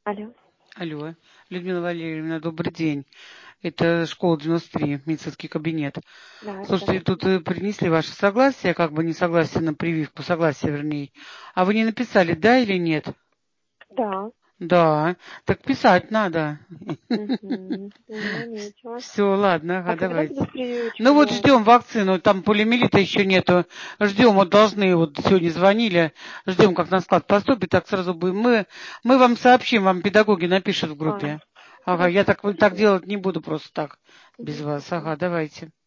Алло. Алло, Людмила Валерьевна, добрый день. Это школа 93, медицинский кабинет. Да, Слушайте, тут здравствуйте. принесли ваше согласие, как бы не согласие на прививку, согласие вернее. А вы не написали, да или нет? Да. Да, так писать надо. Угу. Заметила. Все, ладно, А ага, когда давайте. будут прививочки Ну вот делать? ждем вакцину, там полиомиелита еще нету. Ждем, вот должны, вот сегодня звонили, ждем, как на склад поступит, так сразу будем. Мы вам сообщим, вам педагоги напишут в группе. Ага, я Хорошо, так спасибо. делать не буду просто так, без вас. Спасибо. Ага, давайте.